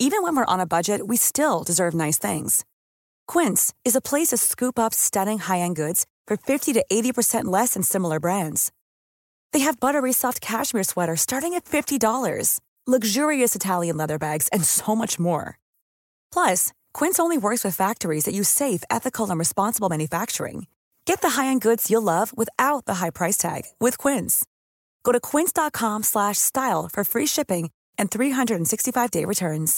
Even when we're on a budget, we still deserve nice things. Quince is a place to scoop up stunning high-end goods for 50 to 80% less than similar brands. They have buttery soft cashmere sweaters starting at $50, luxurious Italian leather bags, and so much more. Plus, Quince only works with factories that use safe, ethical, and responsible manufacturing. Get the high-end goods you'll love without the high price tag with Quince. Go to quince.com/style for free shipping and 365-day returns.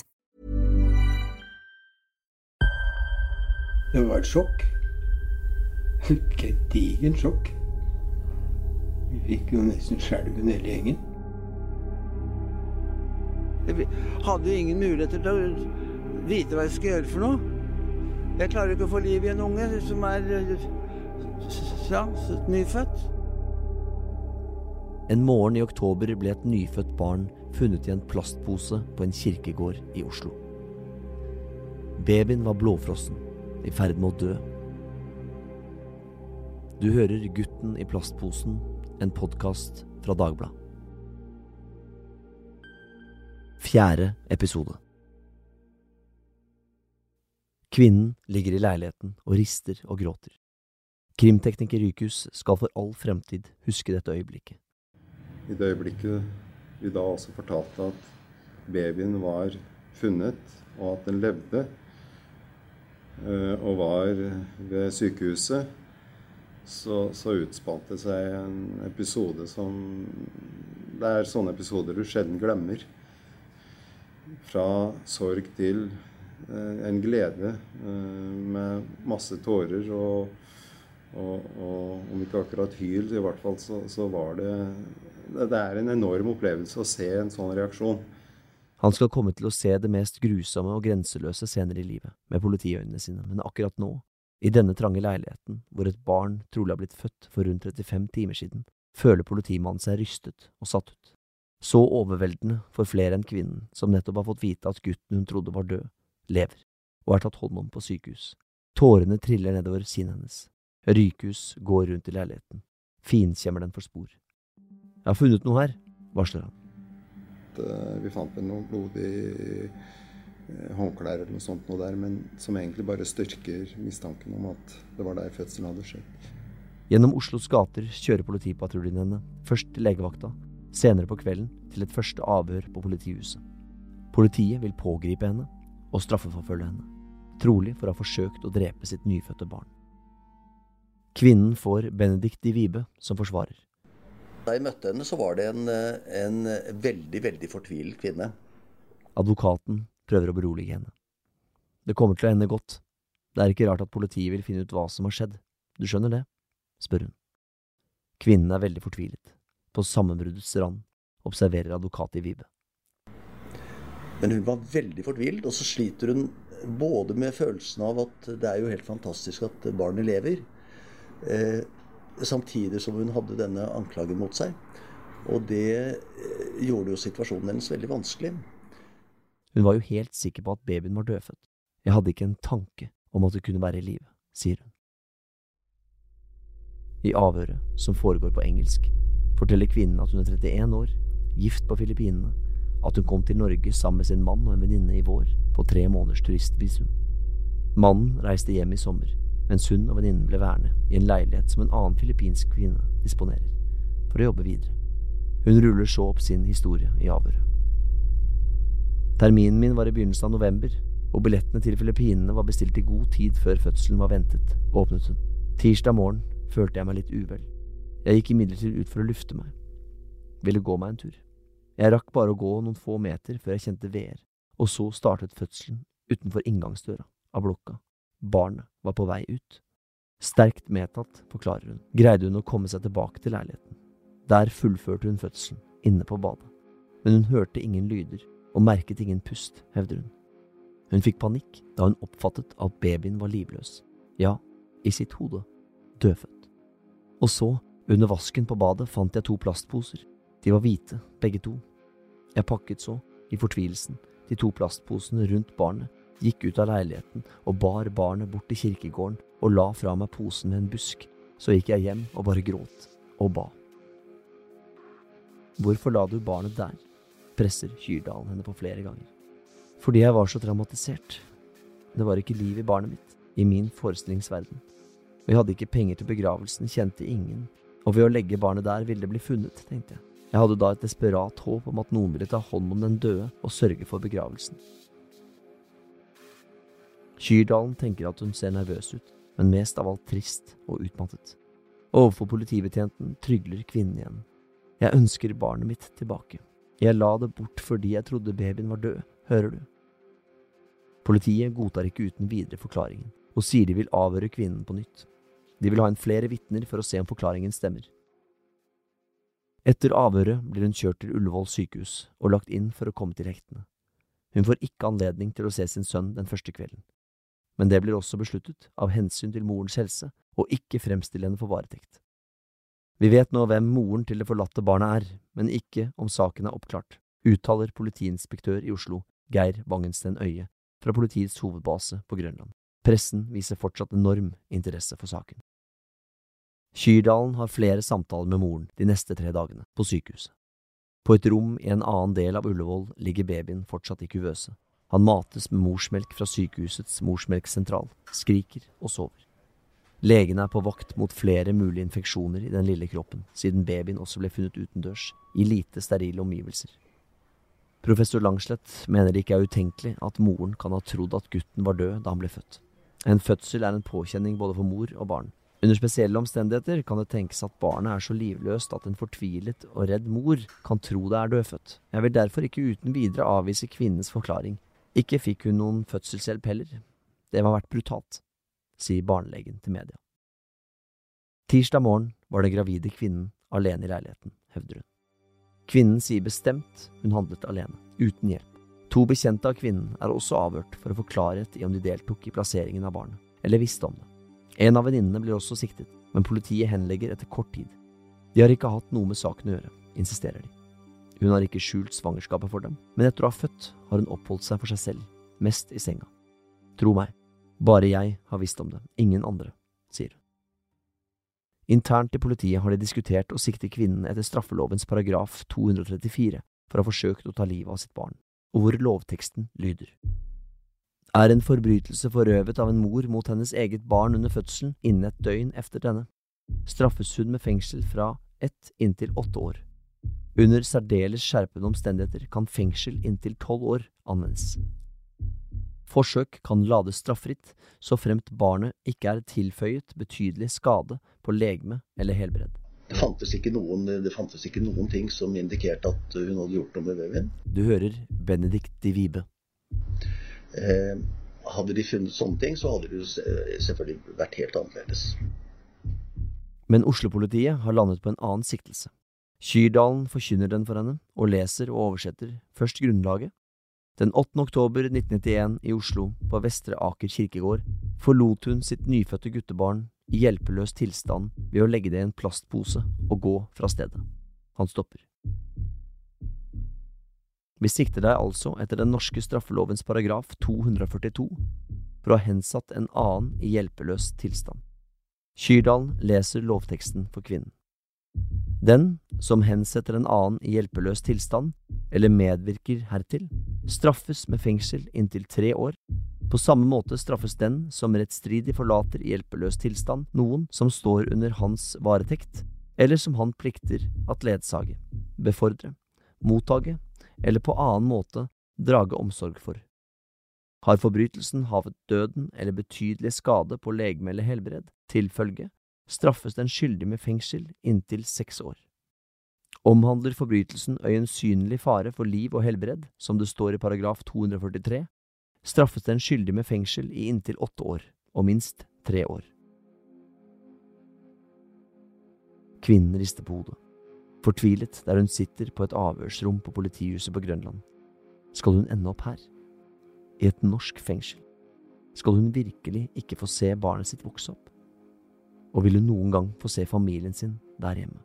Det var et sjokk. Et digent sjokk. Vi fikk jo nesten skjelven hele gjengen. Jeg hadde jo ingen muligheter til å vite hva jeg skal gjøre for noe. Jeg klarer ikke å få liv i en unge som nyfødt. En morgen i oktober ble et nyfødt barn funnet i en plastpose på en kirkegård i Oslo. Babyen var blåfrossen, i ferd med å dø. Du hører Gutten i plastposen, en podcast fra Dagbladet. 4. episode. Kvinnen ligger i leiligheten og rister og gråter. Krimtekniker Rykus skal for all fremtid huske dette øyeblikket. I det øyeblikket vi da også fortalte at babyen var funnet, og at den levde, og var ved sykehuset, så utspant det seg en episode som... Det er sånne episoder du sjelden glemmer. Fra sorg til en glede med masse tårer, og om ikke akkurat hyl, i hvert fall så var det... Det er en enorm opplevelse å se en sånn reaksjon. Han skal komme til å se det mest grusomme og grenseløse senere i livet, med politiøynene sine, men akkurat nå, i denne trange leiligheten, hvor et barn trolig har blitt født for rundt 35 timer siden, føler politimannen seg rystet og satt ut. Så overveldende for flere enn kvinnen, som nettopp har fått vite at gutten hun trodde var død, lever, og er tatt hånd om på sykehus. Tårene triller nedover kinnet hennes. Rykus går rundt i leiligheten. Finkjemmer den for spor. Jeg har funnet noe her, varsler han. Vi fant noe blodig håndklær eller noe sånt noe der, men som egentlig bare styrker mistanken om at det var der fødselen hadde skjedd. Gjennom Oslos gater kjører politipatruljen henne, først til legevakta, senere på kvelden til et første avhør på politihuset. Politiet vil pågripe henne og straffeforfølge henne, trolig for å ha forsøkt å drepe sitt nyfødte barn. Kvinnen får Benedikt de Vibe som forsvarer. Da jeg møtte henne, så var det en veldig, veldig fortvilet kvinne. Advokaten prøver å berolige henne. Det kommer til å ende godt. Det er ikke rart at politiet vil finne ut hva som har skjedd. Du skjønner det? Spør hun. Kvinnen er veldig fortvilet. På sammenbruddets rand observerer advokat i Vibe. Men hun var veldig fortvilet, og så sliter hun både med følelsen av at det er jo helt fantastisk at barnet lever, samtidig som hun hadde denne anklagen mot seg. Og det gjorde jo situasjonen hennes veldig vanskelig. Hun var jo helt sikker på at babyen var dødfødt. Jeg hadde ikke en tanke om at det kunne være i live, sier hun. I avhøret, som foregår på engelsk, forteller kvinnen at hun er 31 år, gift på Filippinene, at hun kom til Norge sammen med sin mann og en venninne i vår på 3 måneders turistvisum. Mannen reiste hjem i sommer, mens hun og venninnen ble værende i en leilighet som en annen filippinsk kvinne disponerer, for å jobbe videre. Hun ruller så opp sin historie i avhøret. Terminen min var i begynnelsen av november, og billettene til Filippinene var bestilt i god tid før fødselen var ventet, åpnet hun. Tirsdag morgen følte jeg meg litt uvel. Jeg gikk imidlertid ut for å lufte meg. Ville gå meg en tur. Jeg rakk bare å gå noen få meter før jeg kjente veer, og så startet fødselen utenfor inngangsdøra av blokka. Barnet var på vei ut. Sterkt medtatt, forklarer hun, greide hun å komme seg tilbake til leiligheten. Der fullførte hun fødselen, inne på badet. Men hun hørte ingen lyder, og merket ingen pust, hevder hun. Hun fikk panikk da hun oppfattet at babyen var livløs. Ja, i sitt hode. Dødfødt. Og så, under vasken på badet, fant jeg 2 plastposer. De var hvite, begge 2. Jeg pakket så, i fortvilelsen, de 2 plastposene rundt barnet, gikk ut av leiligheten og bar barnet bort til kirkegården og la fra meg posen med en busk. Så gikk jeg hjem og bare gråt og ba. Hvorfor la du barnet der? Presser Kyrdalen henne på flere ganger. Fordi jeg var så traumatisert. Det var ikke liv i barnet mitt, i min forestillingsverden. Vi hadde ikke penger til begravelsen, kjente ingen, og ved å legge barnet der ville det bli funnet, tenkte jeg. Jeg hadde da et desperat håp om at noen ville ta hånd om den døde og sørge for begravelsen. Kyrdalen tenker at hun ser nervøs ut, men mest av alt trist og utmattet. Overfor politibetjenten trygler kvinnen igjen. Jeg ønsker barnet mitt tilbake. Jeg la det bort fordi jeg trodde babyen var død, hører du? Politiet godtar ikke uten videre forklaringen, og sier de vil avhøre kvinnen på nytt. De vil ha inn flere vitner for å se om forklaringen stemmer. Etter avhøret blir hun kjørt til Ullevål sykehus og lagt inn for å komme til hektene. Hun får ikke anledning til å se sin sønn den første kvelden. Men det blir også besluttet av hensyn til morens helse og ikke fremstille henne for varetekt. Vi vet nå hvem moren til det forlatte barnet er, men ikke om saken er oppklart, uttaler politiinspektør i Oslo, Geir Wangensten Øye, fra politiets hovedbase på Grønland. Pressen viser fortsatt enorm interesse for saken. Kyrdalen har flere samtaler med moren de neste 3 dagene på sykehuset. På et rom i en annen del av Ullevål ligger babyen fortsatt i kuvøse. Han mates med morsmelk fra sykehusets morsmelksentral, skriker og sover. Legen er på vakt mot flere mulige infeksjoner i den lille kroppen, siden babyen også ble funnet utendørs, i lite sterile omgivelser. Professor Langslett mener det ikke er utenkelig at moren kan ha trodd at gutten var død da han ble født. En fødsel er en påkjenning både for mor og barn. Under spesielle omstendigheter kan det tenkes at barnet er så livløst at en fortvilet og redd mor kan tro det er dødfødt. Jeg vil derfor ikke uten videre avvise kvinnens forklaring. Ikke fikk hun noen fødselshjelp heller. Det har vært brutalt, sier barnelegen til media. Tirsdag morgen var den gravide kvinnen alene i leiligheten, hevder hun. Kvinnen sier bestemt hun handlet alene, uten hjelp. 2 bekjente av kvinnen er også avhørt for å få klarhet i om de deltok i plasseringen av barnet, eller visste om det. En av venninnene blir også siktet, men politiet henlegger etter kort tid. De har ikke hatt noe med saken å gjøre, insisterer de. Hun har ikke skjult svangerskapet for dem, men etter å ha født har hun oppholdt seg for seg selv, mest i senga. Tro meg, bare jeg har visst om det, ingen andre, sier hun. Internt i politiet har de diskutert å sikte kvinnen etter straffelovens paragraf 234 for å ha forsøkt å ta livet av sitt barn, og hvor lovteksten lyder. Er en forbrytelse forøvet av en mor mot hennes eget barn under fødselen innen et døgn efter denne, straffes hun med fengsel fra 1 inntil 8 år. Under særdeles skjerpende omstendigheter kan fengsel inntil 12 år anvendes. Forsøk kan lades straffritt, så fremt barnet ikke er tilføyet betydelig skade på legeme eller helbred. Det fantes ikke noen ting som indikerte at hun hadde gjort noe med babyen. Du hører Benedikt de Vibe. Hadde de funnet sånne ting, så hadde det jo selvfølgelig vært helt annerledes. Men Oslo-politiet har landet på en annen siktelse. Kyrdalen forkynner den for henne, og leser og oversetter først grunnlaget. Den 8. oktober 1991 i Oslo, på Vestre Aker kirkegård, forlot hun sitt nyfødte guttebarn i hjelpeløs tilstand ved å legge det i en plastpose og gå fra stedet. Han stopper. Vi sikter deg altså etter den norske straffelovens paragraf 242 for å ha hensatt en annen i hjelpeløs tilstand. Kyrdalen leser lovteksten for kvinnen. Den som hensetter en annen i hjelpeløs tilstand, eller medvirker hertil, straffes med fengsel inntil 3 år. På samme måte straffes den som rettstridig forlater i hjelpeløs tilstand noen som står under hans varetekt, eller som han plikter at ledsage, befordre, mottage, eller på annen måte drage omsorg for. Har forbrytelsen havet døden eller betydelig skade på legeme eller helbred til følge, straffes den skyldig med fengsel inntil 6 år. Omhandler forbrytelsen øyensynlig fare for liv og helbred, som det står i paragraf 243, straffes den skyldig med fengsel i inntil 8 år, og minst 3 år. Kvinnen rister på hodet. Fortvilet der hun sitter på et avhørsrom på politihuset på Grønland. Skal hun ende opp her? I et norsk fengsel? Skal hun virkelig ikke få se barnet sitt vokse opp? Og vil hun noen gang få se familien sin der hjemme?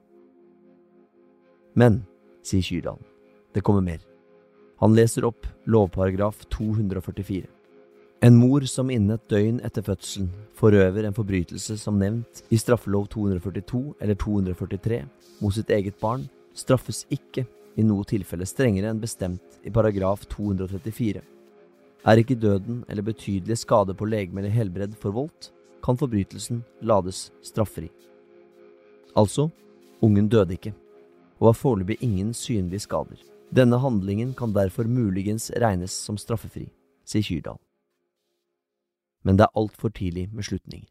Men, sier Kyrdalen, det kommer mer. Han leser opp lovparagraf 244. En mor som innen et døgn etter fødselen forøver en forbrytelse som nevnt i straffelov 242 eller 243 mot sitt eget barn, straffes ikke i noe tilfelle strengere enn bestemt i paragraf 234. ikke døden eller betydelige skader på legeme eller helbred forvoldt, kan forbrytelsen lades straffri. Altså, ungen døde ikke, og har foreløpig ingen synlige skader. Denne handlingen kan derfor muligens regnes som straffefri, sier Kyrdal. Men det alt for tidlig med slutninger.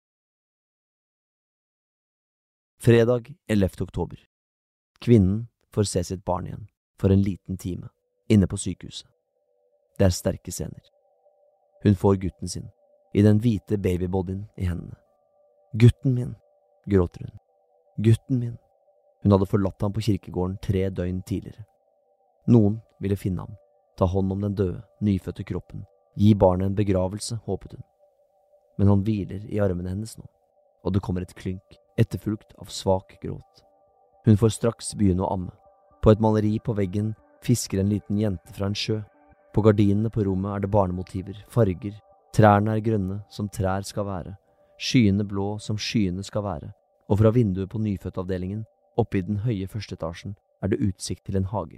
Fredag 11. oktober. Kvinnen får se sitt barn igjen, for en liten time, inne på sykehuset. Det sterke scener. Hun får gutten sin, i den hvite babybodyen i hendene. Gutten min, gråter hun. Gutten min. Hun hadde forlatt ham på kirkegården 3 døgn tidligere. Noen ville finne ham, ta hånd om den døde, nyfødte kroppen, gi barnet en begravelse, håpet hun. Men han hviler i armene hennes nå, og det kommer et klynk, etterfulgt av svak gråt. Hun får straks begynne å amme. På et maleri på veggen fisker en liten jente fra en sjø. På gardinene på rommet det barnemotiver, farger. Trærne grønne som trær skal være, skyene blå som skyene skal være, og fra vinduet på nyfødtavdelingen, oppe i den høye første etasjen, det utsikt til en hage.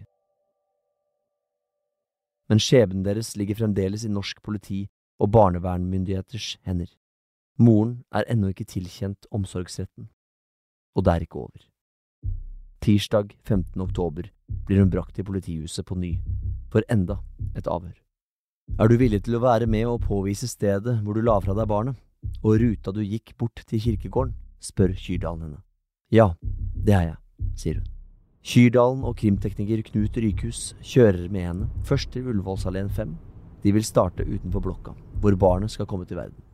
Men skjebnen deres ligger fremdeles i norsk politi og barnevernmyndigheters hender. Moren ennå ikke tilkjent omsorgsretten, og det ikke over. Tirsdag 15. oktober blir hun brakt til politihuset på ny, for enda et avhør. Du villig til å være med og påvise stedet hvor du la fra deg barnet, og ruta du gikk bort til kirkegården, spør Kyrdal henne. Ja, det jeg, sier hun. Kyrdalen og krimtekniker Knut Rykhus kjører med henne, først til Ullevålsalleen 5. De vil starte utenfor blokka, hvor barnet skal komme til verden.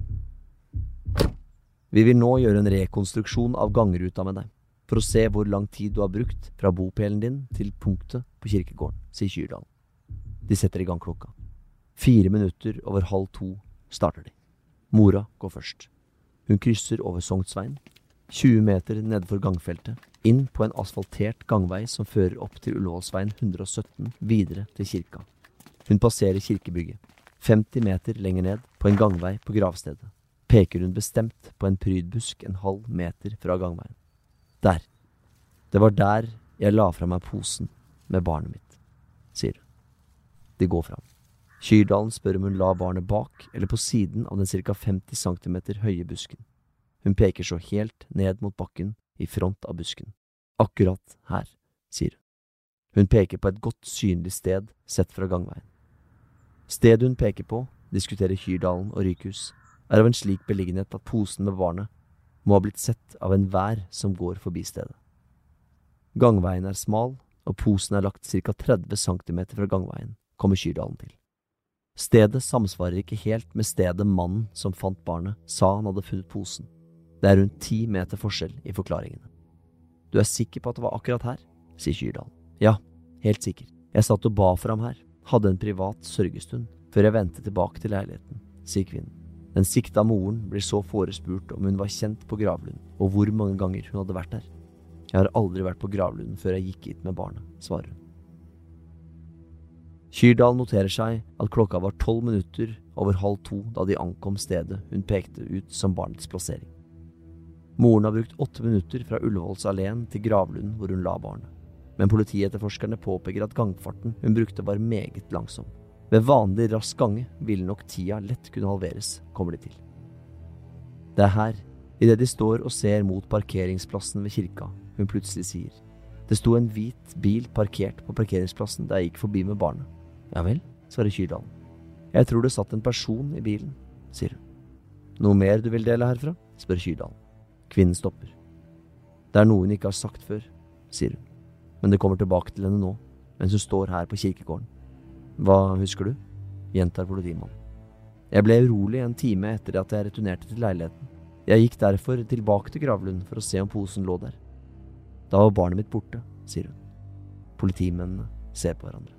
Vi vil nå gjøre en rekonstruksjon av gangruta med deg, for å se hvor lang tid du har brukt fra bopelen din til punktet på kirkegården, sier Kyrdal. De setter i gang klokka. 4 minutter over 1:30 starter de. Mora går først. Hun krysser over Sognsveien, 20 meter nedenfor gangfeltet, inn på en asfaltert gangvei som fører opp til Ullevålsveien 117, videre til kirka. Hun passerer kirkebygget. 50 meter lenger ned, på en gangvei på gravstedet, peker hun bestemt på en prydbusk en halv meter fra gangveien. Der. Det var der jeg la fra meg posen med barnet mitt, sier hun. De går fram. Kyrdalen spør om hun la barnet bak eller på siden av den ca. 50 cm høye busken. Hun peker så helt ned mot bakken i front av busken. Akkurat her, sier hun. Hun peker på et godt synlig sted sett fra gangveien. Stedet hun peker på, diskuterer Kyrdalen og Rykhus, av en slik beliggenhet at posen med barnet må ha blitt sett av enhver som går forbi stedet. Gangveien smal, og posen lagt ca. 30 cm fra gangveien, kommer Kyrdalen til. Stedet samsvarer ikke helt med stedet mannen som fant barnet sa han hadde funnet posen. Det rundt 10 meter forskjell i forklaringene. Du sikker på at det var akkurat her, sier Kyrdal. Ja, helt sikker. Jeg satt og ba for ham her, hadde en privat sørgestund, før jeg vendte tilbake til leiligheten, sier kvinnen. Den sikta moren blir så forespurt om hun var kjent på Gravlund, og hvor mange ganger hun hadde vært der. Jeg har aldri vært på Gravlund før jeg gikk hit med barnet, svarer hun. Kyrdal noterer seg at klokka var 12 minutter over 1:30 da de ankom stedet hun pekte ut som barnets plassering. Moren har brukt 8 minutter fra Ullevålsalleen til Gravlund hvor hun la barnet, men politietterforskerne påpeker at gangfarten hun brukte var meget langsom. Ved vanlig rask gange ville nok tida lett kunne halveres, kommer de til. Det her, i det de står og ser mot parkeringsplassen ved kirka, hun plutselig sier. Det sto en hvit bil parkert på parkeringsplassen da jeg gikk forbi med barnet. Ja vel, svarer Kyrdalen. Jeg tror det satt en person i bilen, sier hun. Noe mer du vil dele herfra, spør Kyrdalen. Kvinnen stopper. Det noe hun ikke har sagt før, sier hun. Men det kommer tilbake til henne nå, mens hun står her på kirkegården. Hva husker du? Gjentar politimannen. Jeg ble urolig en time etter at jeg returnerte til leiligheten. Jeg gikk derfor tilbake til Gravlund for å se om posen lå der. Da var barnet mitt borte, sier hun. Politimennene ser på hverandre.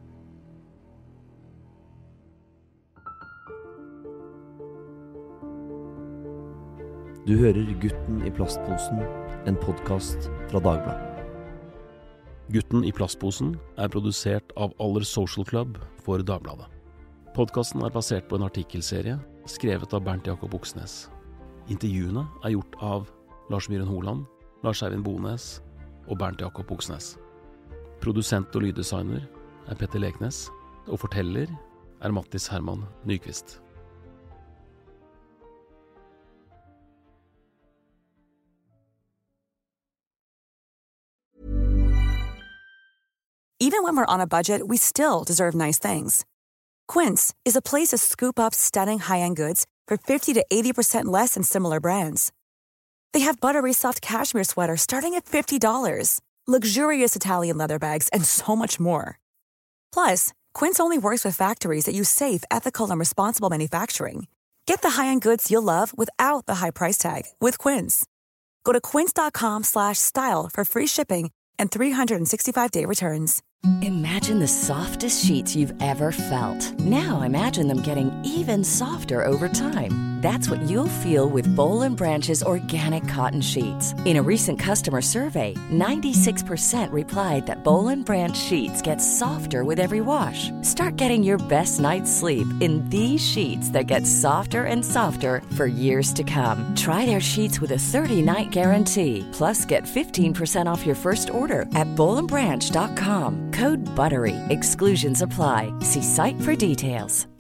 Du hører Gutten i plastposen, en podcast fra Dagbladet. Gutten i plastposen produsert av Aller Social Club for Dagbladet. Podcasten basert på en artikkelserie skrevet av Bernt Jakob Oksnes. Intervjuene gjort av Lars Myhren Holand, Lars Eivind Bones og Bernt Jakob Oksnes. Produsent og lyddesigner Petter Leknes, og forteller er Mattis Herman Nyqvist. Even when we're on a budget, we still deserve nice things. Quince is a place to scoop up stunning high-end goods for 50 to 80% less than similar brands. They have buttery soft cashmere sweaters starting at $50, luxurious Italian leather bags, and so much more. Plus, Quince only works with factories that use safe, ethical, and responsible manufacturing. Get the high-end goods you'll love without the high price tag with Quince. Go to quince.com/style for free shipping and 365-day returns. Imagine the softest sheets you've ever felt. Now imagine them getting even softer over time. That's what you'll feel with Boll & Branch's organic cotton sheets. In a recent customer survey, 96% replied that Boll & Branch sheets get softer with every wash. Start getting your best night's sleep in these sheets that get softer and softer for years to come. Try their sheets with a 30-night guarantee. Plus, get 15% off your first order at bollandbranch.com. Code BUTTERY. Exclusions apply. See site for details.